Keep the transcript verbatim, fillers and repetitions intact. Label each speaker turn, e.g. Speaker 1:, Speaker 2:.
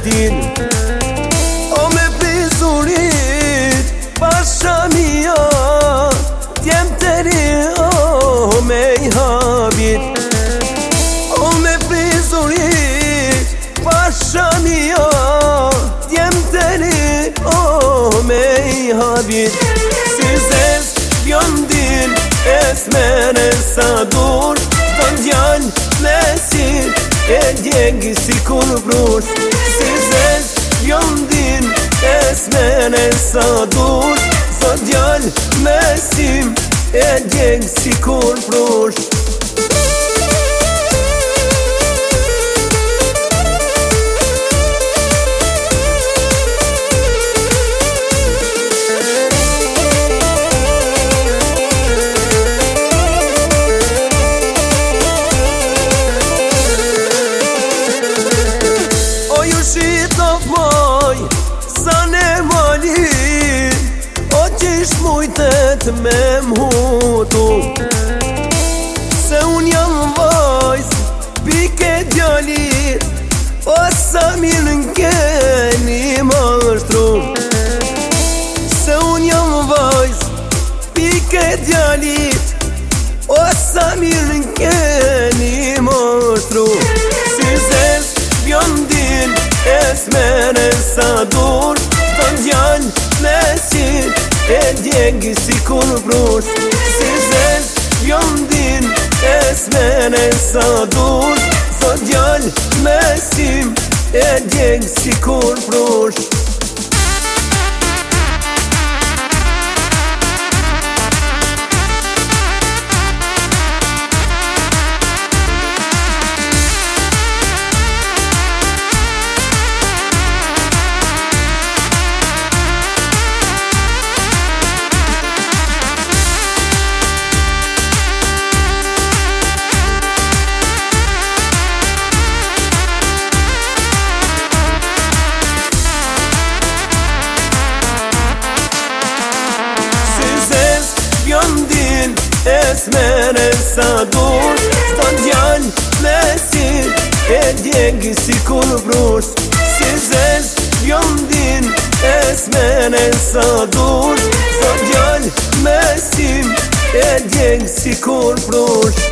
Speaker 1: din. O me prizurit pashamia, t'jem të ri, o me i habit. O me prizurit pashamia, t'jem të ri, o me i habit. Si zes bjondin esmene sa dur, të ndjall me si e djegi si kur brush. Si zes bjondin esmene sa dur, të ndjall me si e djegi si kur brush. Mujtet me mhutu, se un jam vajs pike djalit, o sa mirë n'keni mashtru. Se un jam vajs pike djalit, o sa mirë n'keni mashtru. Si zes bjondin esmene sa dur, të ndjall me si e djegi si kur brush. Si zes bjondin esmene sa dur, të ndjall me si e djegi si kur brush. Esmene sa dur, të ndjall me si e djegi si kur brush. Si zes bjondin esmene sa dur, të ndjall me si e djegi si kur brush.